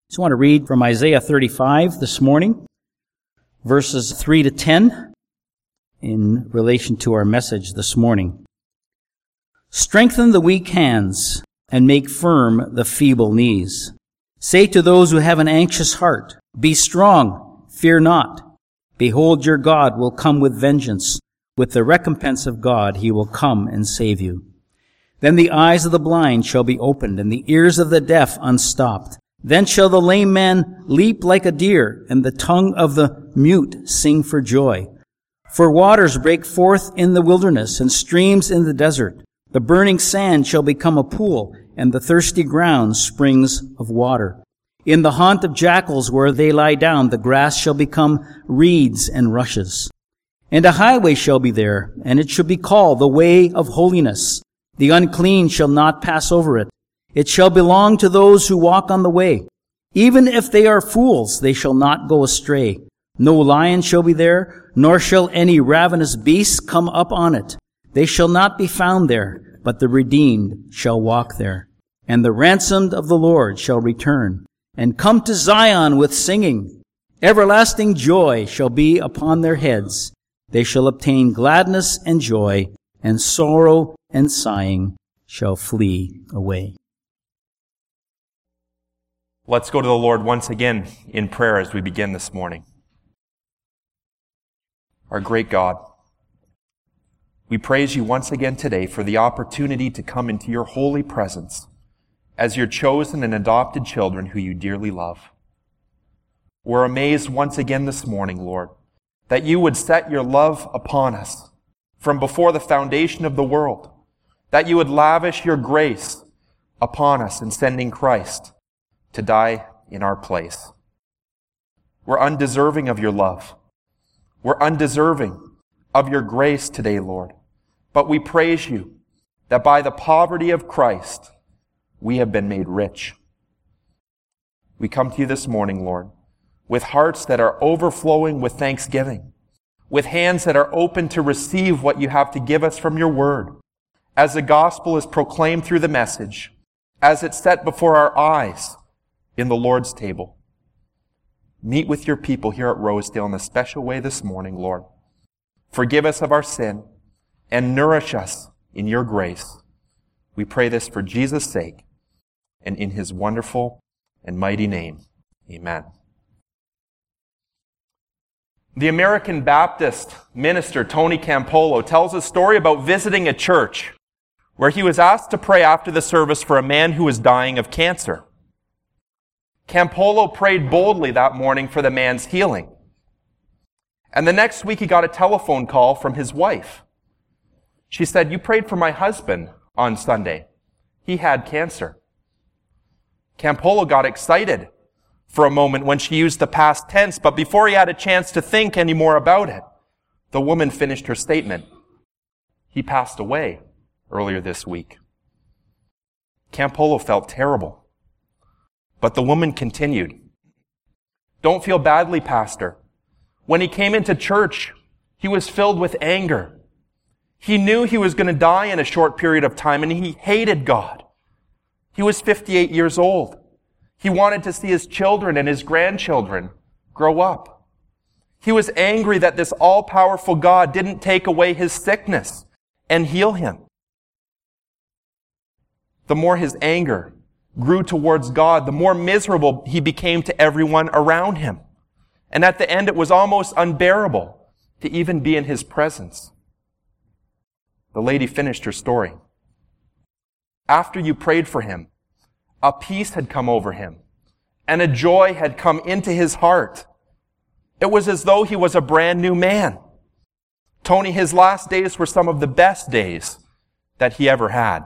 Just want to read from Isaiah 35 this morning, verses 3 to 10, in relation to our message this morning. Strengthen the weak hands and make firm the feeble knees. Say to those who have an anxious heart, be strong, fear not. Behold, your God will come with vengeance. With the recompense of God, he will come and save you. Then the eyes of the blind shall be opened, and the ears of the deaf unstopped. Then shall the lame man leap like a deer, and the tongue of the mute sing for joy. For waters break forth in the wilderness, and streams in the desert. The burning sand shall become a pool, and the thirsty ground springs of water. In the haunt of jackals where they lie down, the grass shall become reeds and rushes. And a highway shall be there, and it shall be called the way of holiness. The unclean shall not pass over it. It shall belong to those who walk on the way. Even if they are fools, they shall not go astray. No lion shall be there, nor shall any ravenous beast come up on it. They shall not be found there, but the redeemed shall walk there. And the ransomed of the Lord shall return, and come to Zion with singing. Everlasting joy shall be upon their heads. They shall obtain gladness and joy, and sorrow and sighing shall flee away. Let's go to the Lord once again in prayer as we begin this morning. Our great God, we praise you once again today for the opportunity to come into your holy presence as your chosen and adopted children who you dearly love. We're amazed once again this morning, Lord, that you would set your love upon us from before the foundation of the world, that you would lavish your grace upon us in sending Christ to die in our place. We're undeserving of your love. We're undeserving of your grace today, Lord. But we praise you that by the poverty of Christ, we have been made rich. We come to you this morning, Lord, with hearts that are overflowing with thanksgiving, with hands that are open to receive what you have to give us from your word, as the gospel is proclaimed through the message, as it's set before our eyes in the Lord's table. Meet with your people here at Rosedale in a special way this morning, Lord. Forgive us of our sin and nourish us in your grace. We pray this for Jesus' sake and in his wonderful and mighty name. Amen. The American Baptist minister Tony Campolo tells a story about visiting a church where he was asked to pray after the service for a man who was dying of cancer. Campolo prayed boldly that morning for the man's healing. And the next week he got a telephone call from his wife. She said, "You prayed for my husband on Sunday. He had cancer." Campolo got excited for a moment when she used the past tense, but before he had a chance to think any more about it, the woman finished her statement. "He passed away earlier this week." Campolo felt terrible. But the woman continued, "Don't feel badly, Pastor. When he came into church, he was filled with anger. He knew he was going to die in a short period of time, and he hated God. He was 58 years old. He wanted to see his children and his grandchildren grow up. He was angry that this all-powerful God didn't take away his sickness and heal him. The more his anger grew towards God, the more miserable he became to everyone around him. And at the end, it was almost unbearable to even be in his presence." The lady finished her story. "After you prayed for him, a peace had come over him, and a joy had come into his heart. It was as though he was a brand new man. Tony, his last days were some of the best days that he ever had."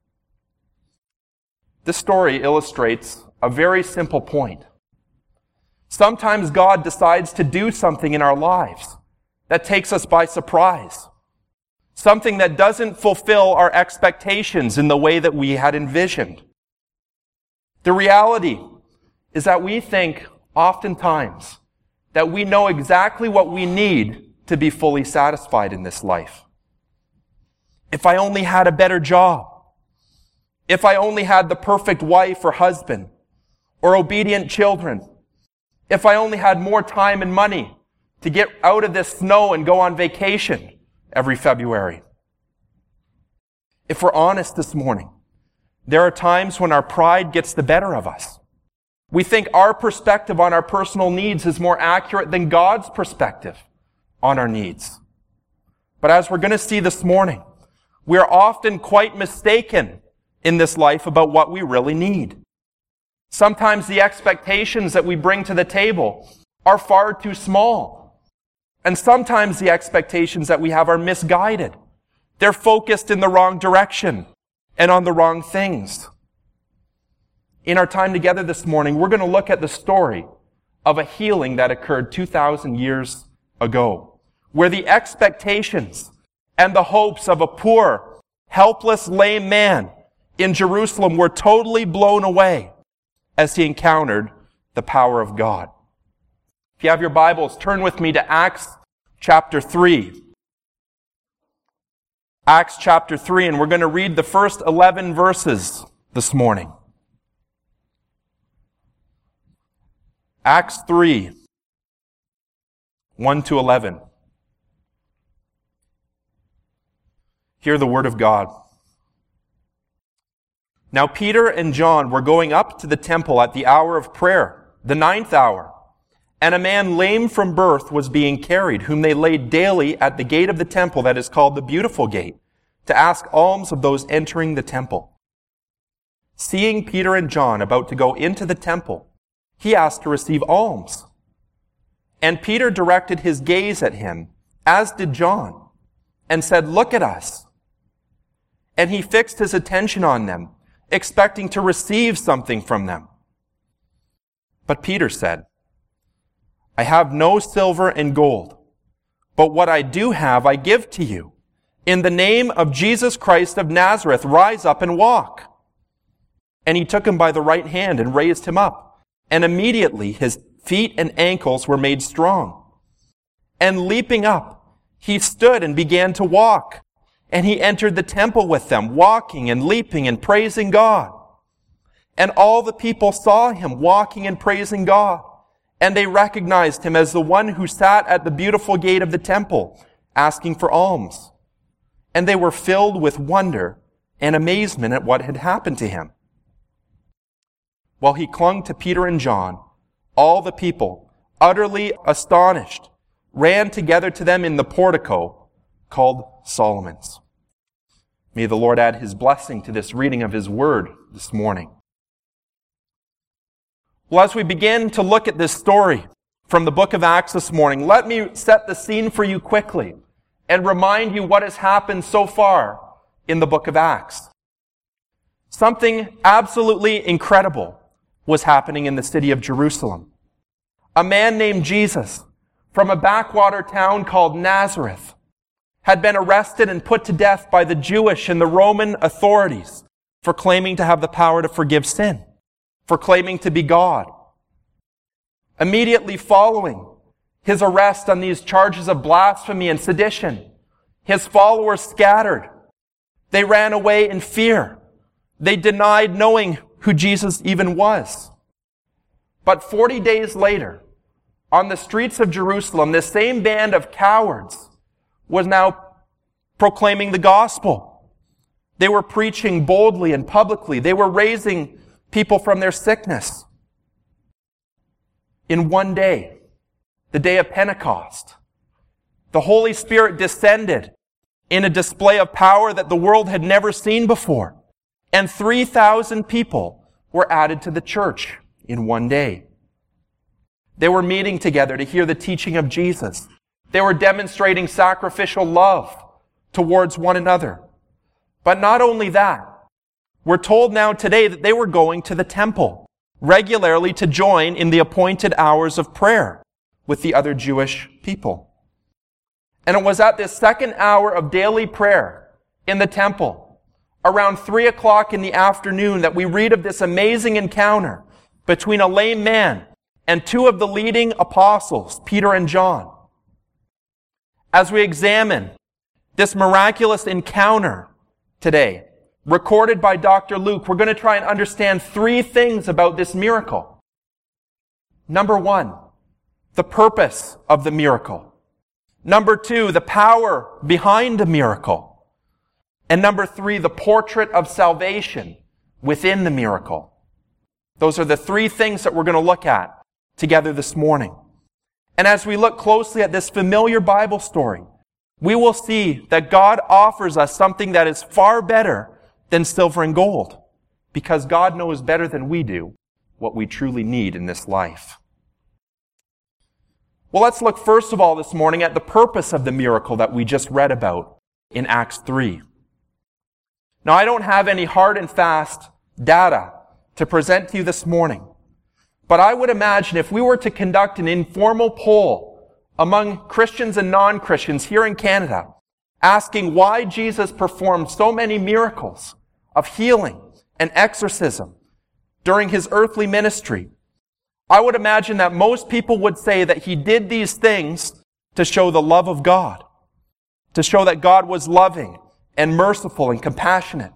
This story illustrates a very simple point. Sometimes God decides to do something in our lives that takes us by surprise. Something that doesn't fulfill our expectations in the way that we had envisioned. The reality is that we think oftentimes that we know exactly what we need to be fully satisfied in this life. If I only had a better job. If I only had the perfect wife or husband. or obedient children. If I only had more time and money to get out of this snow and go on vacation every February. If we're honest this morning, there are times when our pride gets the better of us. We think our perspective on our personal needs is more accurate than God's perspective on our needs. But as we're going to see this morning, we are often quite mistaken in this life about what we really need. Sometimes the expectations that we bring to the table are far too small. And sometimes the expectations that we have are misguided. They're focused in the wrong direction and on the wrong things. In our time together this morning, we're going to look at the story of a healing that occurred 2,000 years ago, where the expectations and the hopes of a poor, helpless, lame man in Jerusalem were totally blown away as he encountered the power of God. If you have your Bibles, turn with me to Acts chapter 3. Acts chapter 3, and we're going to read the first 11 verses this morning. Acts 3, 1 to 11. Hear the word of God. Now Peter and John were going up to the temple at the hour of prayer, the 9th hour, and a man lame from birth was being carried, whom they laid daily at the gate of the temple that is called the Beautiful Gate, to ask alms of those entering the temple. Seeing Peter and John about to go into the temple, he asked to receive alms. And Peter directed his gaze at him, as did John, and said, "Look at us." And he fixed his attention on them, expecting to receive something from them. But Peter said, "I have no silver and gold, but what I do have I give to you. In the name of Jesus Christ of Nazareth, rise up and walk." And he took him by the right hand and raised him up. And immediately his feet and ankles were made strong. And leaping up, he stood and began to walk. And he entered the temple with them, walking and leaping and praising God. And all the people saw him walking and praising God. And they recognized him as the one who sat at the beautiful gate of the temple, asking for alms. And they were filled with wonder and amazement at what had happened to him. While he clung to Peter and John, all the people, utterly astonished, ran together to them in the portico called Solomon's. May the Lord add his blessing to this reading of his word this morning. Well, as we begin to look at this story from the book of Acts this morning, let me set the scene for you quickly and remind you what has happened so far in the book of Acts. Something absolutely incredible was happening in the city of Jerusalem. A man named Jesus from a backwater town called Nazareth had been arrested and put to death by the Jewish and the Roman authorities for claiming to have the power to forgive sin, for claiming to be God. Immediately following his arrest on these charges of blasphemy and sedition, his followers scattered. They ran away in fear. They denied knowing who Jesus even was. But 40 days later, on the streets of Jerusalem, this same band of cowards was now proclaiming the gospel. They were preaching boldly and publicly. They were raising people from their sickness. In one day, the day of Pentecost, the Holy Spirit descended in a display of power that the world had never seen before. And 3,000 people were added to the church in one day. They were meeting together to hear the teaching of Jesus. They were demonstrating sacrificial love towards one another. But not only that, we're told now today that they were going to the temple regularly to join in the appointed hours of prayer with the other Jewish people. And it was at this second hour of daily prayer in the temple, around 3 o'clock in the afternoon, that we read of this amazing encounter between a lame man and two of the leading apostles, Peter and John. As we examine this miraculous encounter today, recorded by Dr. Luke, we're going to try and understand three things about this miracle. Number one, the purpose of the miracle. Number two, the power behind the miracle. And number three, the portrait of salvation within the miracle. Those are the three things that we're going to look at together this morning. And as we look closely at this familiar Bible story, we will see that God offers us something that is far better than silver and gold, because God knows better than we do what we truly need in this life. Well, let's look first of all this morning at the purpose of the miracle that we just read about in Acts 3. Now, I don't have any hard and fast data to present to you this morning, but I would imagine if we were to conduct an informal poll among Christians and non-Christians here in Canada, asking why Jesus performed so many miracles of healing and exorcism during his earthly ministry, I would imagine that most people would say that he did these things to show the love of God, to show that God was loving and merciful and compassionate.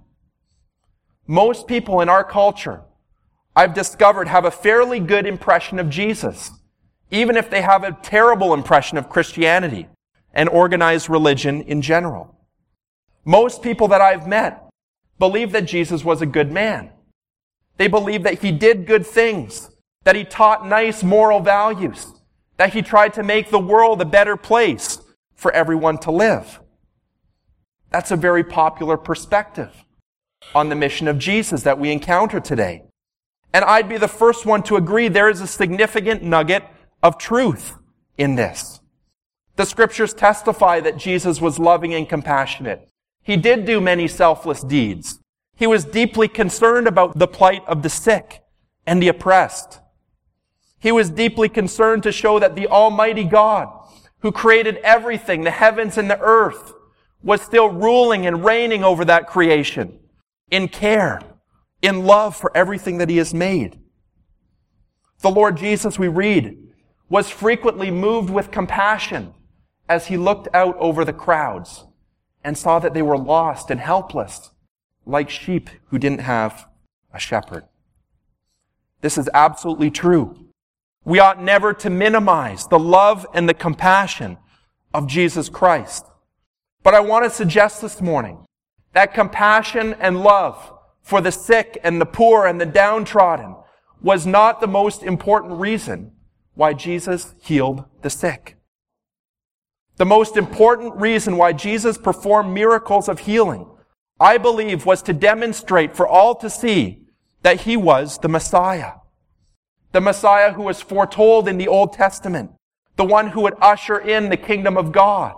Most people in our culture, I've discovered, have a fairly good impression of Jesus, even if they have a terrible impression of Christianity and organized religion in general. Most people that I've met believe that Jesus was a good man. They believe that he did good things, that he taught nice moral values, that he tried to make the world a better place for everyone to live. That's a very popular perspective on the mission of Jesus that we encounter today. And I'd be the first one to agree there is a significant nugget of truth in this. The scriptures testify that Jesus was loving and compassionate. He did do many selfless deeds. He was deeply concerned about the plight of the sick and the oppressed. He was deeply concerned to show that the Almighty God, who created everything, the heavens and the earth, was still ruling and reigning over that creation in care, in love for everything that he has made. The Lord Jesus, we read, was frequently moved with compassion as he looked out over the crowds and saw that they were lost and helpless, like sheep who didn't have a shepherd. This is absolutely true. We ought never to minimize the love and the compassion of Jesus Christ. But I want to suggest this morning that compassion and love for the sick and the poor and the downtrodden was not the most important reason why Jesus healed the sick. The most important reason why Jesus performed miracles of healing, I believe, was to demonstrate for all to see that he was the Messiah. The Messiah who was foretold in the Old Testament. The one who would usher in the kingdom of God.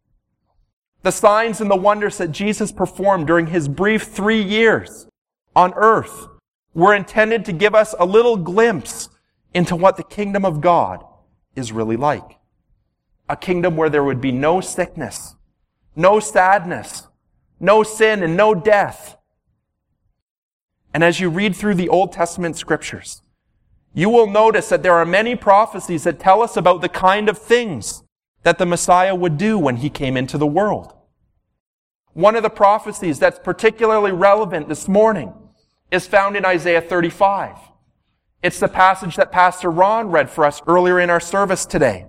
The signs and the wonders that Jesus performed during his brief 3 years on earth were intended to give us a little glimpse into what the kingdom of God is really like. A kingdom where there would be no sickness, no sadness, no sin, and no death. And as you read through the Old Testament scriptures, you will notice that there are many prophecies that tell us about the kind of things that the Messiah would do when he came into the world. One of the prophecies that's particularly relevant this morning is found in Isaiah 35. It's the passage that Pastor Ron read for us earlier in our service today.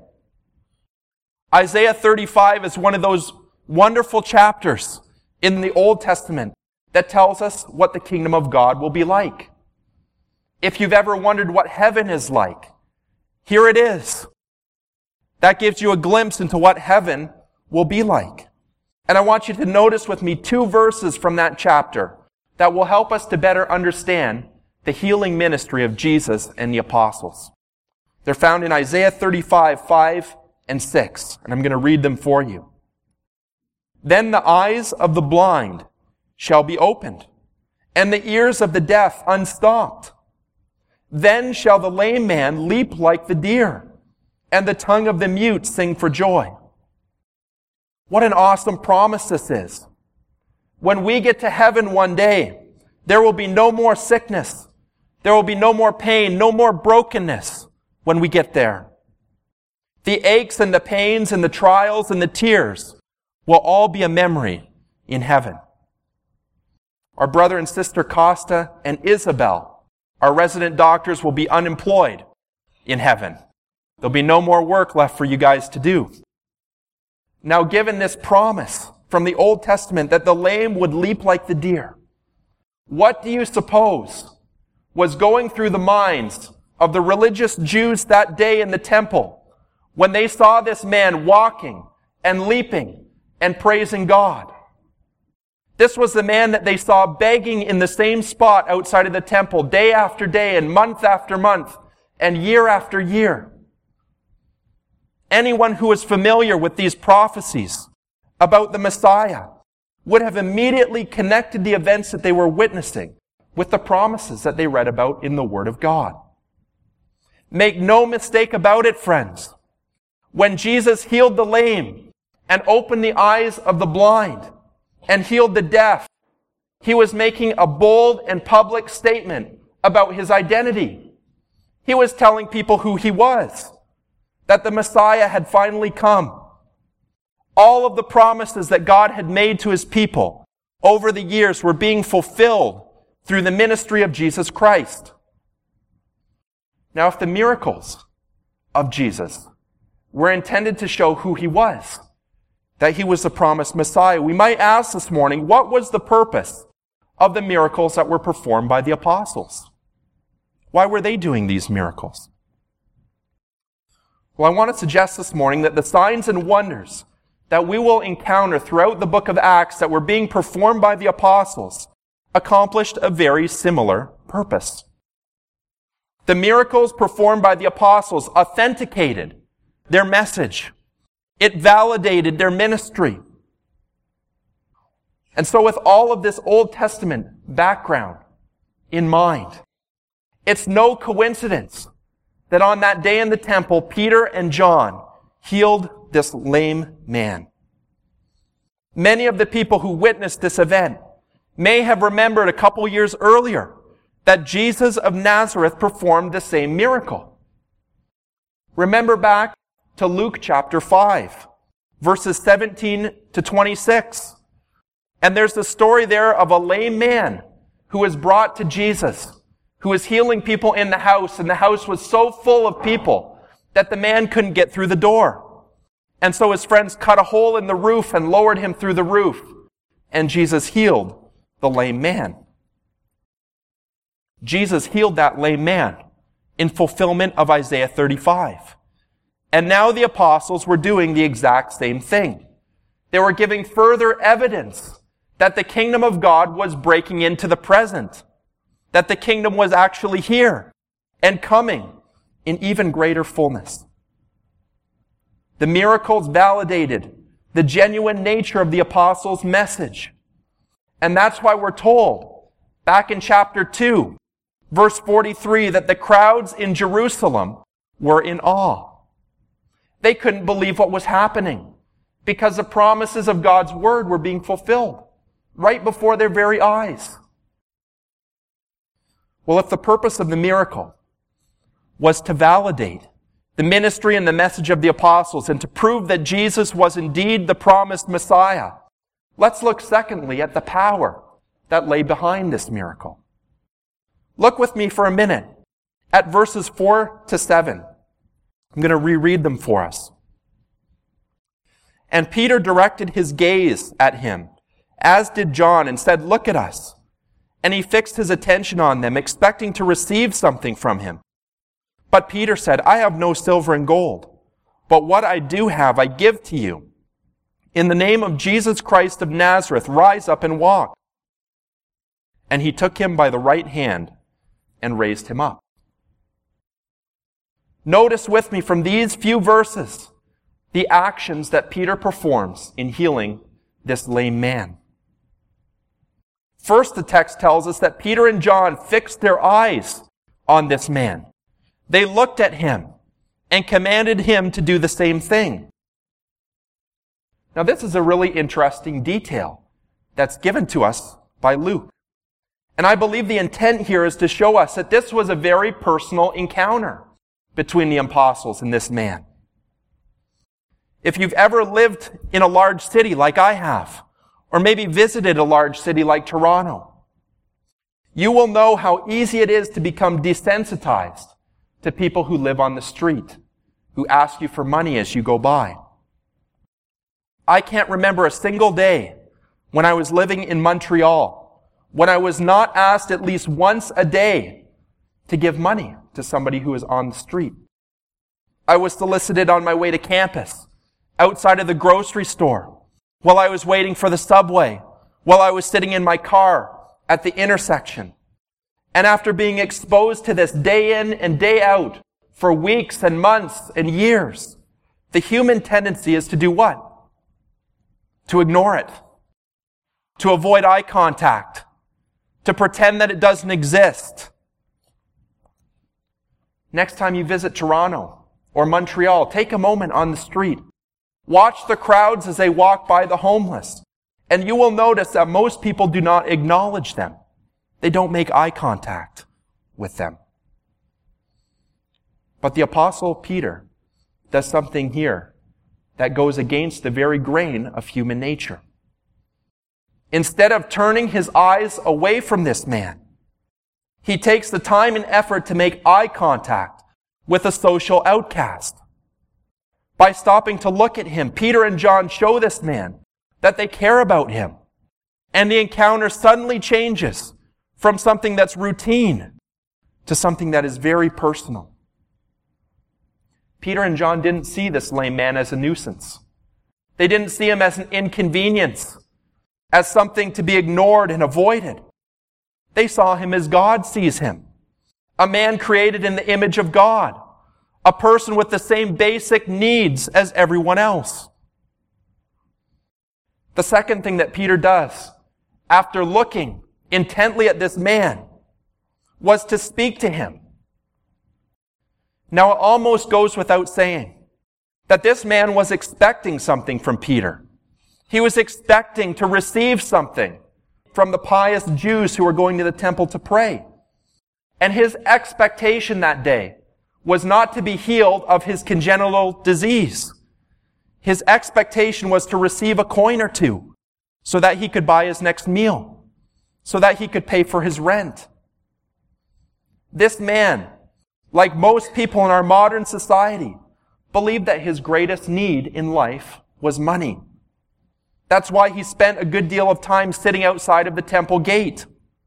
Isaiah 35 is one of those wonderful chapters in the Old Testament that tells us what the kingdom of God will be like. If you've ever wondered what heaven is like, here it is. That gives you a glimpse into what heaven will be like. And I want you to notice with me 2 verses from that chapter that will help us to better understand the healing ministry of Jesus and the apostles. They're found in Isaiah 35, 5 and 6, and I'm going to read them for you. Then the eyes of the blind shall be opened, and the ears of the deaf unstopped. Then shall the lame man leap like the deer, and the tongue of the mute sing for joy. What an awesome promise this is. When we get to heaven one day, there will be no more sickness. There will be no more pain, no more brokenness when we get there. The aches and the pains and the trials and the tears will all be a memory in heaven. Our brother and sister Costa and Isabel, our resident doctors, will be unemployed in heaven. There'll be no more work left for you guys to do. Now, given this promise from the Old Testament that the lame would leap like the deer, what do you suppose was going through the minds of the religious Jews that day in the temple when they saw this man walking and leaping and praising God? This was the man that they saw begging in the same spot outside of the temple day after day and month after month and year after year. Anyone who was familiar with these prophecies about the Messiah would have immediately connected the events that they were witnessing with the promises that they read about in the Word of God. Make no mistake about it, friends. When Jesus healed the lame and opened the eyes of the blind and healed the deaf, he was making a bold and public statement about his identity. He was telling people who he was, that the Messiah had finally come. All of the promises that God had made to his people over the years were being fulfilled through the ministry of Jesus Christ. Now, if the miracles of Jesus were intended to show who he was, that he was the promised Messiah, we might ask this morning, what was the purpose of the miracles that were performed by the apostles? Why were they doing these miracles? Well, I want to suggest this morning that the signs and wonders that we will encounter throughout the book of Acts that were being performed by the apostles accomplished a very similar purpose. The miracles performed by the apostles authenticated their message. It validated their ministry. And so with all of this Old Testament background in mind, it's no coincidence that on that day in the temple, Peter and John healed this lame man. Many of the people who witnessed this event may have remembered a couple years earlier that Jesus of Nazareth performed the same miracle. Remember back to Luke chapter 5, verses 17 to 26. And there's the story there of a lame man who was brought to Jesus, who was healing people in the house, and the house was so full of people that the man couldn't get through the door. And so his friends cut a hole in the roof and lowered him through the roof, and Jesus healed the lame man. Jesus healed that lame man in fulfillment of Isaiah 35. And now the apostles were doing the exact same thing. They were giving further evidence that the kingdom of God was breaking into the present, that the kingdom was actually here and coming in even greater fullness. The miracles validated the genuine nature of the apostles' message. And that's why we're told, back in chapter 2, verse 43, that the crowds in Jerusalem were in awe. They couldn't believe what was happening because the promises of God's word were being fulfilled right before their very eyes. Well, if the purpose of the miracle was to validate the ministry and the message of the apostles and to prove that Jesus was indeed the promised Messiah, let's look secondly at the power that lay behind this miracle. Look with me for a minute at verses 4 to 7. I'm going to reread them for us. And Peter directed his gaze at him, as did John, and said, "Look at us." And he fixed his attention on them, expecting to receive something from him. But Peter said, "I have no silver and gold, but what I do have I give to you. In the name of Jesus Christ of Nazareth, rise up and walk." And he took him by the right hand and raised him up. Notice with me from these few verses the actions that Peter performs in healing this lame man. First, the text tells us that Peter and John fixed their eyes on this man. They looked at him and commanded him to do the same thing. Now, this is a really interesting detail that's given to us by Luke. And I believe the intent here is to show us that this was a very personal encounter between the apostles and this man. If you've ever lived in a large city like I have, or maybe visited a large city like Toronto, You will know how easy it is to become desensitized to people who live on the street, who ask you for money as you go by. I can't remember a single day when I was living in Montreal when I was not asked at least once a day to give money to somebody who was on the street. I was solicited on my way to campus, outside of the grocery store, while I was waiting for the subway, while I was sitting in my car at the intersection. And after being exposed to this day in and day out for weeks and months and years, the human tendency is to do what? To ignore it, to avoid eye contact, to pretend that it doesn't exist. Next time you visit Toronto or Montreal, take a moment on the street. Watch the crowds as they walk by the homeless, and you will notice that most people do not acknowledge them. They don't make eye contact with them. But the Apostle Peter does something here that goes against the very grain of human nature. Instead of turning his eyes away from this man, he takes the time and effort to make eye contact with a social outcast. By stopping to look at him, Peter and John show this man that they care about him. And the encounter suddenly changes from something that's routine to something that is very personal. Peter and John didn't see this lame man as a nuisance. They didn't see him as an inconvenience, as something to be ignored and avoided. They saw him as God sees him, a man created in the image of God, a person with the same basic needs as everyone else. The second thing that Peter does, after looking intently at this man, was to speak to him. Now, it almost goes without saying that this man was expecting something from Peter. He was expecting to receive something from the pious Jews who were going to the temple to pray. And his expectation that day was not to be healed of his congenital disease. His expectation was to receive a coin or two so that he could buy his next meal, so that he could pay for his rent. This man, like most people in our modern society, believed that his greatest need in life was money. That's why he spent a good deal of time sitting outside of the temple gate.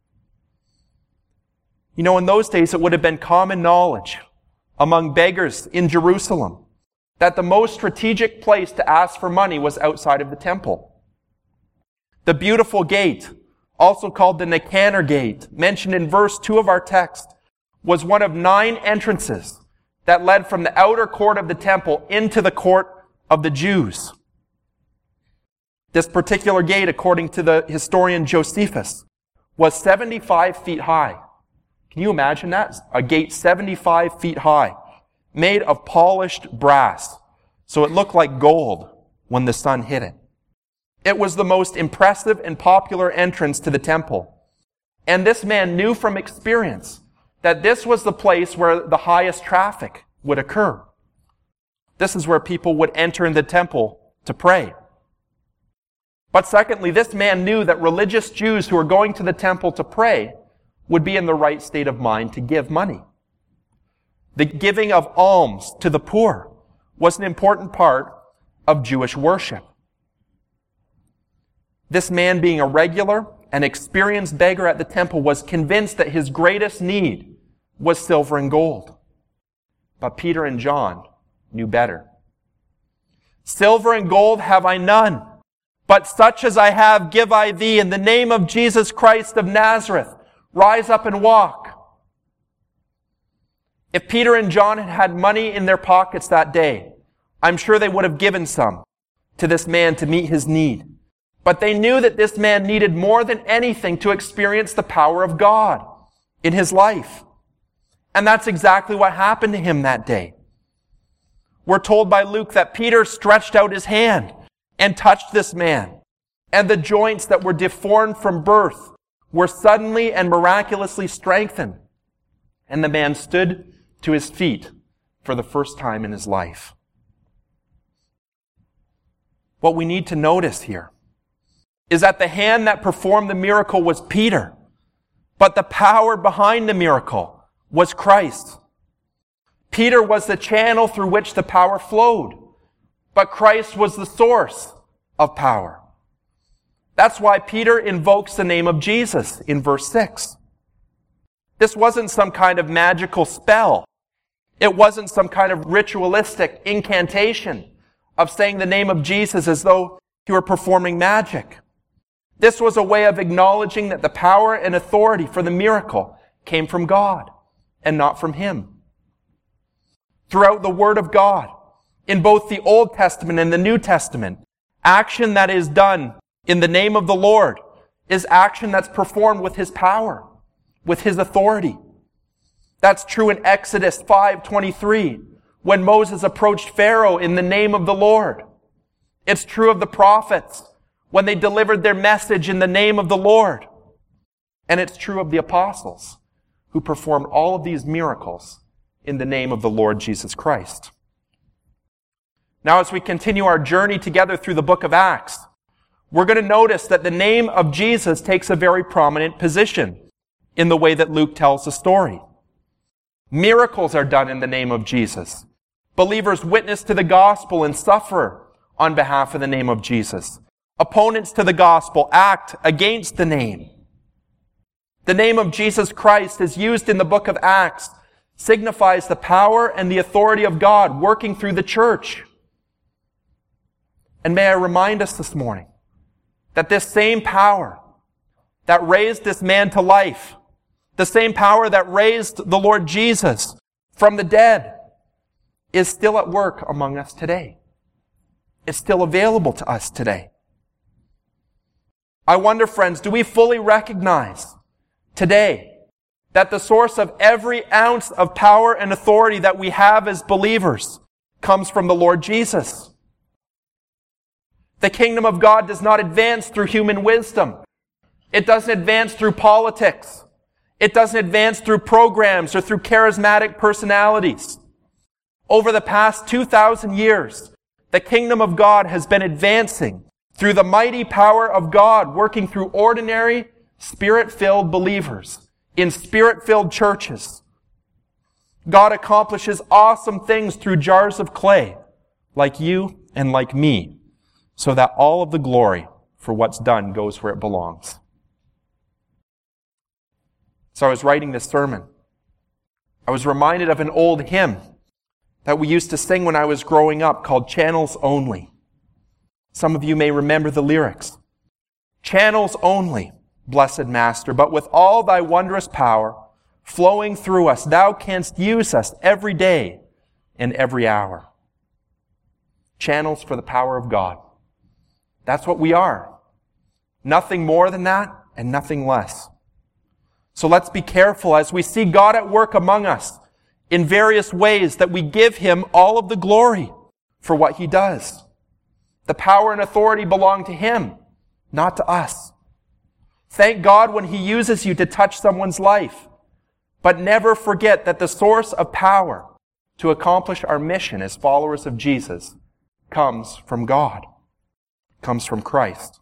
You know, in those days, it would have been common knowledge among beggars in Jerusalem that the most strategic place to ask for money was outside of the temple. The beautiful gate, also called the Nicanor Gate, mentioned in verse 2 of our text, was one of 9 entrances that led from the outer court of the temple into the court of the Jews. This particular gate, according to the historian Josephus, was 75 feet high. Can you imagine that? A gate 75 feet high, made of polished brass, so it looked like gold when the sun hit it. It was the most impressive and popular entrance to the temple. And this man knew from experience that this was the place where the highest traffic would occur. This is where people would enter in the temple to pray. But secondly, this man knew that religious Jews who were going to the temple to pray would be in the right state of mind to give money. The giving of alms to the poor was an important part of Jewish worship. This man, being a regular and experienced beggar at the temple, was convinced that his greatest need was silver and gold. But Peter and John knew better. Silver and gold have I none, but such as I have give I thee. In the name of Jesus Christ of Nazareth, rise up and walk. If Peter and John had had money in their pockets that day, I'm sure they would have given some to this man to meet his need. But they knew that this man needed more than anything to experience the power of God in his life. And that's exactly what happened to him that day. We're told by Luke that Peter stretched out his hand and touched this man, and the joints that were deformed from birth were suddenly and miraculously strengthened, and the man stood to his feet for the first time in his life. What we need to notice here is that the hand that performed the miracle was Peter, But the power behind the miracle was Christ. Peter was the channel through which the power flowed, but Christ was the source of power. That's why Peter invokes the name of Jesus in verse 6. This wasn't some kind of magical spell. It wasn't some kind of ritualistic incantation of saying the name of Jesus as though he were performing magic. This was a way of acknowledging that the power and authority for the miracle came from God and not from him. Throughout the Word of God, in both the Old Testament and the New Testament, action that is done in the name of the Lord is action that's performed with his power, with his authority. That's true in Exodus 5:23, when Moses approached Pharaoh in the name of the Lord. It's true of the prophets when they delivered their message in the name of the Lord. And it's true of the apostles who performed all of these miracles in the name of the Lord Jesus Christ. Now, as we continue our journey together through the book of Acts, we're going to notice that the name of Jesus takes a very prominent position in the way that Luke tells the story. Miracles are done in the name of Jesus. Believers witness to the gospel and suffer on behalf of the name of Jesus. Opponents to the gospel act against the name. The name of Jesus Christ, as used in the book of Acts, signifies the power and the authority of God working through the church. And may I remind us this morning that this same power that raised this man to life, the same power that raised the Lord Jesus from the dead, is still at work among us today. It's still available to us today. I wonder, friends, do we fully recognize today that the source of every ounce of power and authority that we have as believers comes from the Lord Jesus? The kingdom of God does not advance through human wisdom. It doesn't advance through politics. It doesn't advance through programs or through charismatic personalities. Over the past 2,000 years, the kingdom of God has been advancing through the mighty power of God working through ordinary, Spirit-filled believers in Spirit-filled churches. God accomplishes awesome things through jars of clay, like you and like me, so that all of the glory for what's done goes where it belongs. So I was writing this sermon. I was reminded of an old hymn that we used to sing when I was growing up called Channels Only. Some of you may remember the lyrics. Channels only, blessed Master, but with all thy wondrous power flowing through us, thou canst use us every day and every hour. Channels for the power of God. That's what we are. Nothing more than that and nothing less. So let's be careful as we see God at work among us in various ways that we give him all of the glory for what he does. The power and authority belong to him, not to us. Thank God when he uses you to touch someone's life. But never forget that the source of power to accomplish our mission as followers of Jesus comes from God, comes from Christ.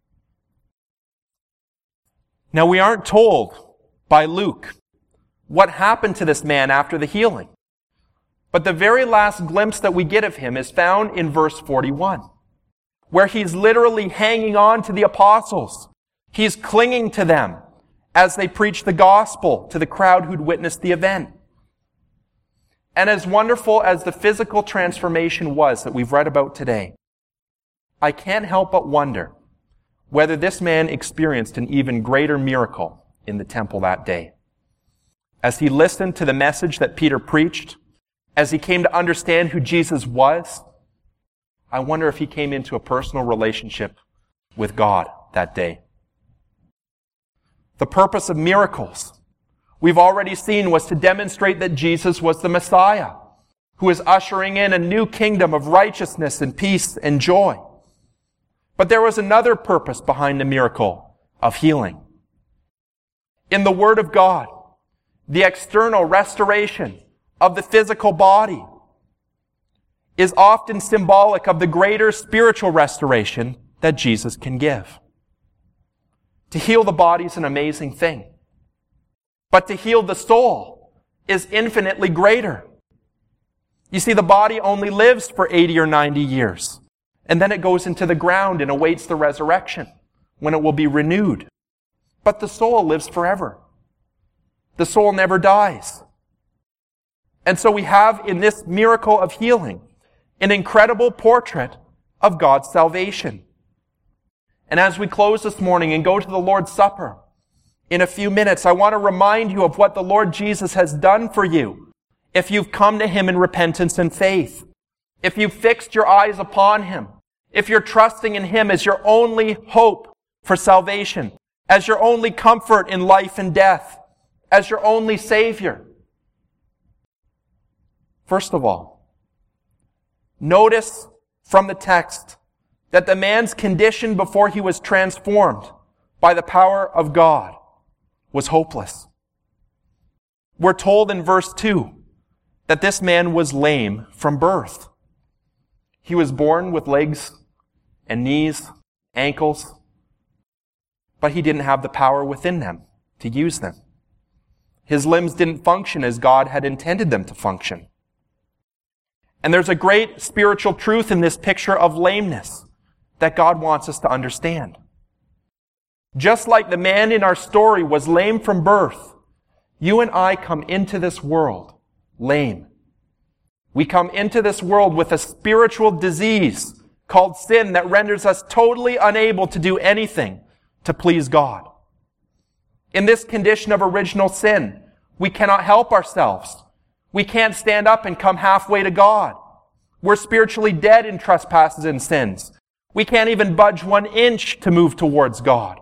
Now, we aren't told by Luke what happened to this man after the healing. But the very last glimpse that we get of him is found in verse 41, where he's literally hanging on to the apostles. He's clinging to them as they preach the gospel to the crowd who'd witnessed the event. And as wonderful as the physical transformation was that we've read about today, I can't help but wonder whether this man experienced an even greater miracle in the temple that day. As he listened to the message that Peter preached, as he came to understand who Jesus was, I wonder if he came into a personal relationship with God that day. The purpose of miracles, we've already seen, was to demonstrate that Jesus was the Messiah, who is ushering in a new kingdom of righteousness and peace and joy. But there was another purpose behind the miracle of healing. In the Word of God, the external restoration of the physical body is often symbolic of the greater spiritual restoration that Jesus can give. To heal the body is an amazing thing. But to heal the soul is infinitely greater. You see, the body only lives for 80 or 90 years, and then it goes into the ground and awaits the resurrection, when it will be renewed. But the soul lives forever. The soul never dies. And so we have in this miracle of healing an incredible portrait of God's salvation. And as we close this morning and go to the Lord's Supper in a few minutes, I want to remind you of what the Lord Jesus has done for you if you've come to Him in repentance and faith, if you've fixed your eyes upon Him, if you're trusting in Him as your only hope for salvation, as your only comfort in life and death, as your only Savior. First of all, notice from the text that the man's condition before he was transformed by the power of God was hopeless. We're told in verse 2 that this man was lame from birth. He was born with legs and knees, ankles, but he didn't have the power within them to use them. His limbs didn't function as God had intended them to function. And there's a great spiritual truth in this picture of lameness that God wants us to understand. Just like the man in our story was lame from birth, you and I come into this world lame. We come into this world with a spiritual disease called sin that renders us totally unable to do anything to please God. In this condition of original sin, we cannot help ourselves. We can't stand up and come halfway to God. We're spiritually dead in trespasses and sins. We can't even budge 1 inch to move towards God.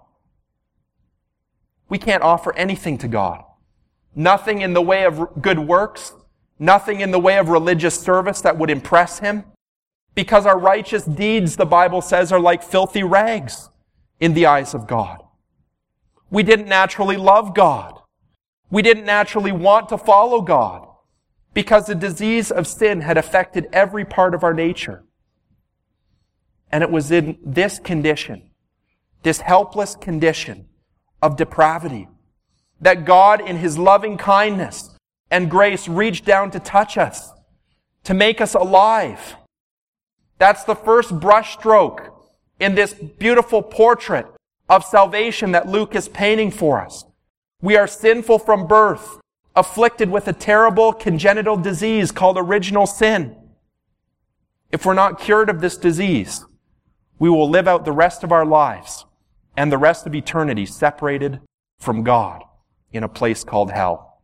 We can't offer anything to God. Nothing in the way of good works, nothing in the way of religious service that would impress Him, because our righteous deeds, the Bible says, are like filthy rags in the eyes of God. We didn't naturally love God. We didn't naturally want to follow God, because the disease of sin had affected every part of our nature. And it was in this condition, this helpless condition of depravity, that God in His loving kindness and grace reached down to touch us, to make us alive. That's the first brushstroke in this beautiful portrait of salvation that Luke is painting for us. We are sinful from birth, afflicted with a terrible congenital disease called original sin. If we're not cured of this disease, we will live out the rest of our lives and the rest of eternity separated from God in a place called hell.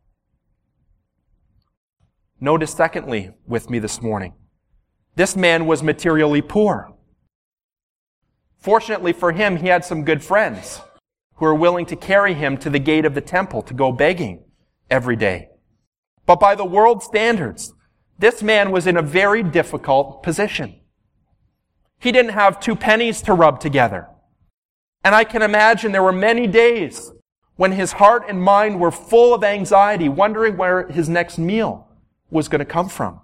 Notice secondly with me this morning, this man was materially poor. Fortunately for him, he had some good friends who were willing to carry him to the gate of the temple to go begging every day. But by the world standards, this man was in a very difficult position. He didn't have 2 pennies to rub together. And I can imagine there were many days when his heart and mind were full of anxiety, wondering where his next meal was going to come from.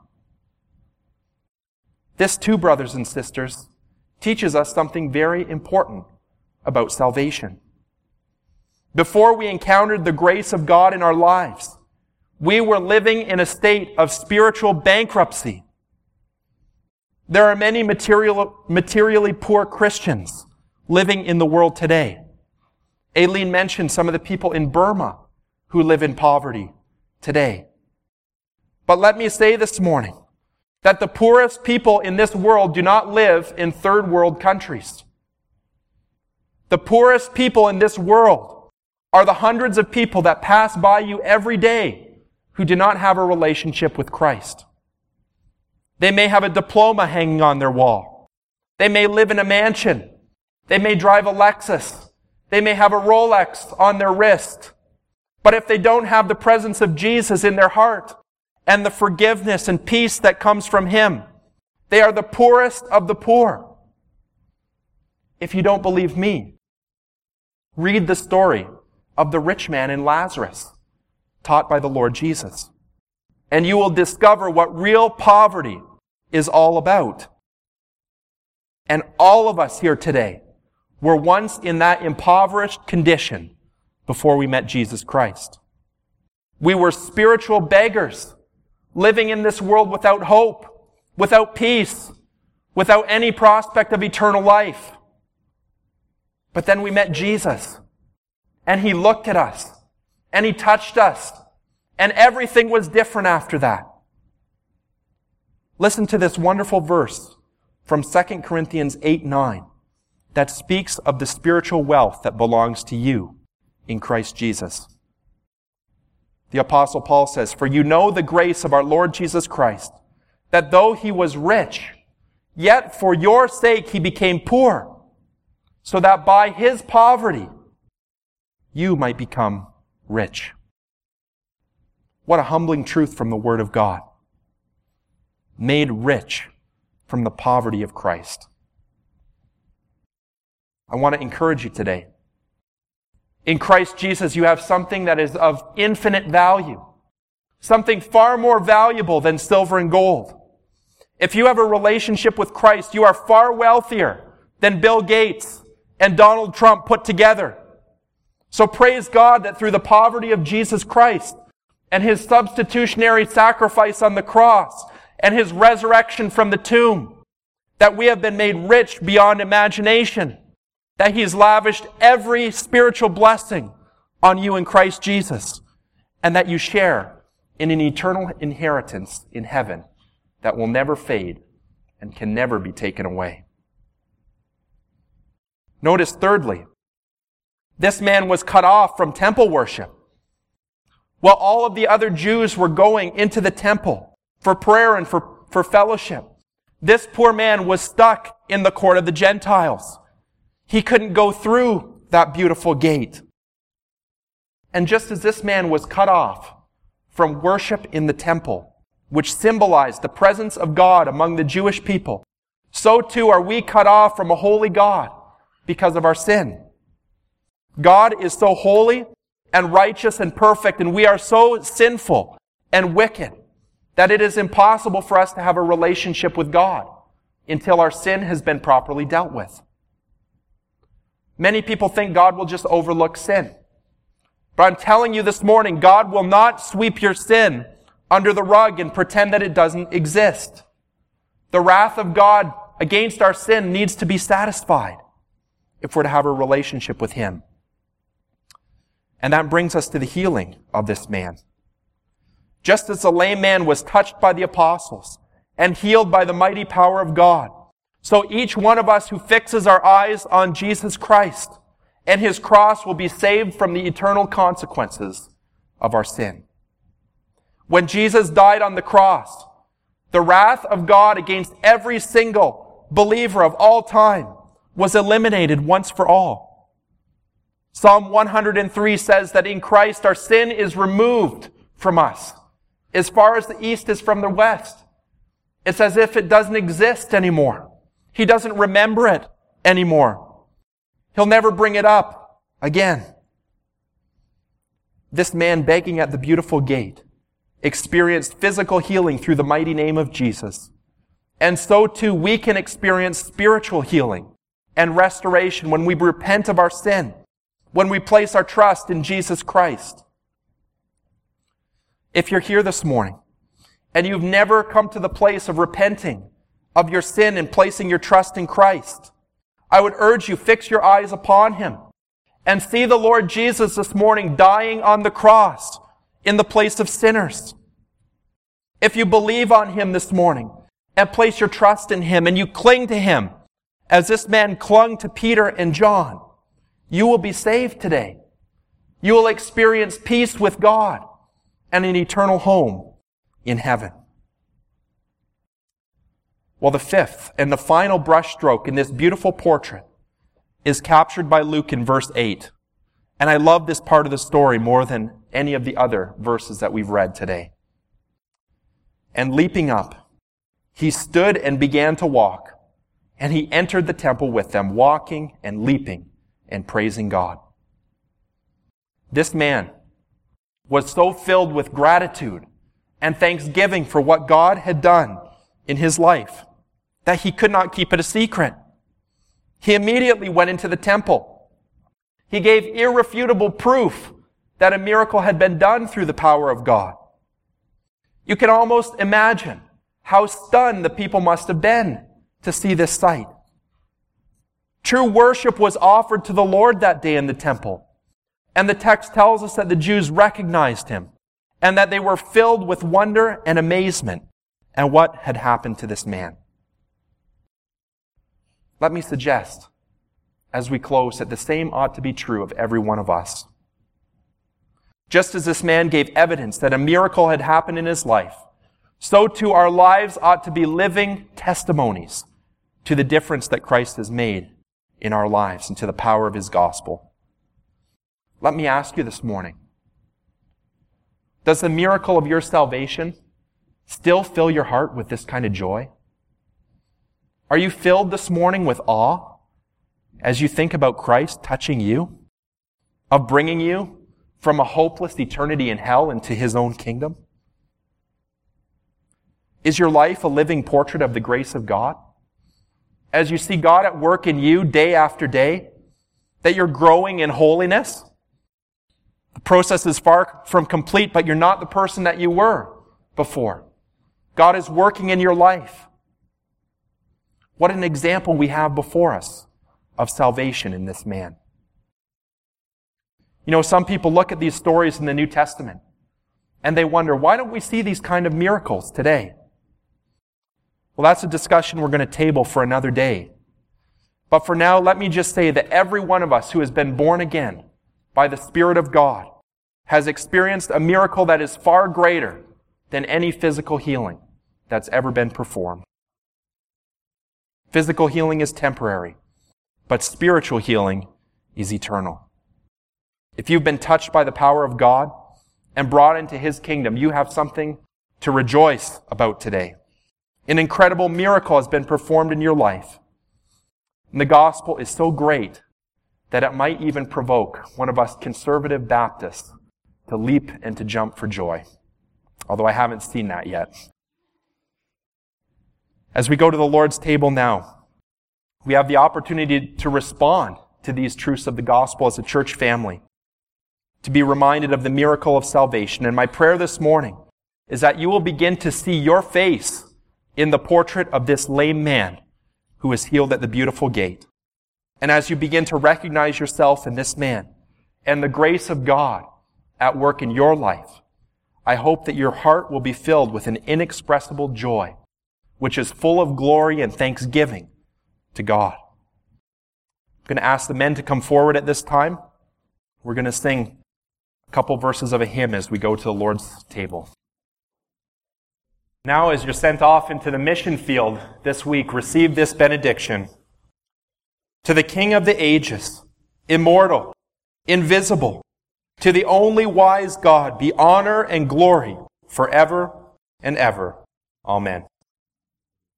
This too, brothers and sisters, teaches us something very important about salvation. Before we encountered the grace of God in our lives, we were living in a state of spiritual bankruptcy. There are many materially poor Christians living in the world today. Aileen mentioned some of the people in Burma who live in poverty today. But let me say this morning that the poorest people in this world do not live in third world countries. The poorest people in this world are the hundreds of people that pass by you every day who do not have a relationship with Christ. They may have a diploma hanging on their wall. They may live in a mansion. They may drive a Lexus. They may have a Rolex on their wrist. But if they don't have the presence of Jesus in their heart and the forgiveness and peace that comes from Him, they are the poorest of the poor. If you don't believe me, read the story of the rich man and Lazarus, taught by the Lord Jesus. And you will discover what real poverty is all about. And all of us here today were once in that impoverished condition before we met Jesus Christ. We were spiritual beggars, living in this world without hope, without peace, without any prospect of eternal life. But then we met Jesus, and He looked at us, and He touched us, and everything was different after that. Listen to this wonderful verse from 2 Corinthians 8:9 that speaks of the spiritual wealth that belongs to you in Christ Jesus. The Apostle Paul says, "For you know the grace of our Lord Jesus Christ, that though He was rich, yet for your sake He became poor, so that by His poverty you might become rich." What a humbling truth from the Word of God. Made rich from the poverty of Christ. I want to encourage you today. In Christ Jesus, you have something that is of infinite value. Something far more valuable than silver and gold. If you have a relationship with Christ, you are far wealthier than Bill Gates and Donald Trump put together. So praise God that through the poverty of Jesus Christ and His substitutionary sacrifice on the cross and His resurrection from the tomb, that we have been made rich beyond imagination, that He's lavished every spiritual blessing on you in Christ Jesus, and that you share in an eternal inheritance in heaven that will never fade and can never be taken away. Notice thirdly, this man was cut off from temple worship. While all of the other Jews were going into the temple for prayer and for fellowship, this poor man was stuck in the court of the Gentiles. He couldn't go through that beautiful gate. And just as this man was cut off from worship in the temple, which symbolized the presence of God among the Jewish people, so too are we cut off from a holy God because of our sin. God is so holy and righteous and perfect, and we are so sinful and wicked that it is impossible for us to have a relationship with God until our sin has been properly dealt with. Many people think God will just overlook sin. But I'm telling you this morning, God will not sweep your sin under the rug and pretend that it doesn't exist. The wrath of God against our sin needs to be satisfied if we're to have a relationship with Him. And that brings us to the healing of this man. Just as the lame man was touched by the apostles and healed by the mighty power of God, so each one of us who fixes our eyes on Jesus Christ and His cross will be saved from the eternal consequences of our sin. When Jesus died on the cross, the wrath of God against every single believer of all time was eliminated once for all. Psalm 103 says that in Christ our sin is removed from us as far as the east is from the west. It's as if it doesn't exist anymore. He doesn't remember it anymore. He'll never bring it up again. This man begging at the beautiful gate experienced physical healing through the mighty name of Jesus. And so too we can experience spiritual healing and restoration when we repent of our sin, when we place our trust in Jesus Christ. If you're here this morning and you've never come to the place of repenting of your sin and placing your trust in Christ, I would urge you, fix your eyes upon Him and see the Lord Jesus this morning dying on the cross in the place of sinners. If you believe on Him this morning and place your trust in Him and you cling to Him as this man clung to Peter and John, you will be saved today. You will experience peace with God and an eternal home in heaven. Well, the fifth and the final brushstroke in this beautiful portrait is captured by Luke in verse 8. And I love this part of the story more than any of the other verses that we've read today. And leaping up, he stood and began to walk, and he entered the temple with them, walking and leaping and praising God. This man was so filled with gratitude and thanksgiving for what God had done in his life that he could not keep it a secret. He immediately went into the temple. He gave irrefutable proof that a miracle had been done through the power of God. You can almost imagine how stunned the people must have been to see this sight. True worship was offered to the Lord that day in the temple. And the text tells us that the Jews recognized him and that they were filled with wonder and amazement at what had happened to this man. Let me suggest, as we close, that the same ought to be true of every one of us. Just as this man gave evidence that a miracle had happened in his life, so too our lives ought to be living testimonies to the difference that Christ has made in our lives and to the power of his gospel. Let me ask you this morning, does the miracle of your salvation still fill your heart with this kind of joy? Are you filled this morning with awe as you think about Christ touching you, of bringing you from a hopeless eternity in hell into his own kingdom? Is your life a living portrait of the grace of God? As you see God at work in you day after day, that you're growing in holiness? The process is far from complete, but you're not the person that you were before. God is working in your life. What an example we have before us of salvation in this man. You know, some people look at these stories in the New Testament and they wonder, why don't we see these kind of miracles today? Well, that's a discussion we're going to table for another day. But for now, let me just say that every one of us who has been born again by the Spirit of God has experienced a miracle that is far greater than any physical healing that's ever been performed. Physical healing is temporary, but spiritual healing is eternal. If you've been touched by the power of God and brought into his kingdom, you have something to rejoice about today. An incredible miracle has been performed in your life. And the gospel is so great that it might even provoke one of us conservative Baptists to leap and to jump for joy. Although I haven't seen that yet. As we go to the Lord's table now, we have the opportunity to respond to these truths of the gospel as a church family, to be reminded of the miracle of salvation. And my prayer this morning is that you will begin to see your face in the portrait of this lame man who was healed at the beautiful gate. And as you begin to recognize yourself in this man and the grace of God at work in your life, I hope that your heart will be filled with an inexpressible joy, which is full of glory and thanksgiving to God. I'm going to ask the men to come forward at this time. We're going to sing a couple verses of a hymn as we go to the Lord's table. Now, as you're sent off into the mission field this week, receive this benediction. To the King of the ages, immortal, invisible, to the only wise God, be honor and glory forever and ever. Amen.